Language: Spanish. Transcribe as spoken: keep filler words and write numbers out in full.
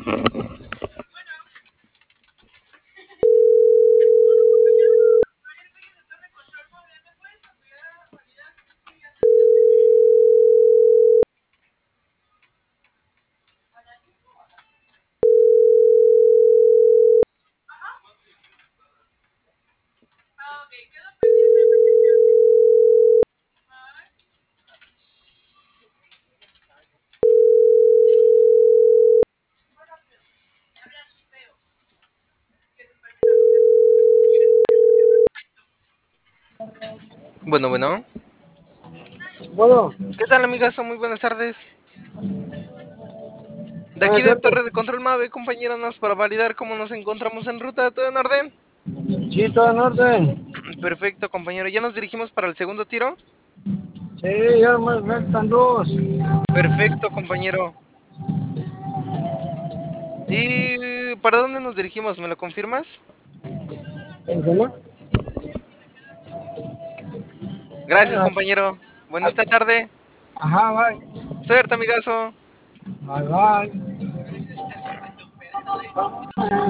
Bueno, bueno. Bueno, ¿Qué tal, amigazo? Muy buenas tardes. De aquí buenas de tardes. Torre de Control Mave, compañero, nos para validar cómo nos encontramos en ruta. ¿Todo en orden? Sí, todo en orden. Perfecto, compañero. ¿Ya nos dirigimos para el segundo tiro? Sí, ya me faltan dos. Perfecto, compañero. ¿Y para dónde nos dirigimos? ¿Me lo confirmas? ¿Entiendes? Gracias, compañero. Bonita tarde. Ajá, bye. Suerte, amigazo. Bye, bye.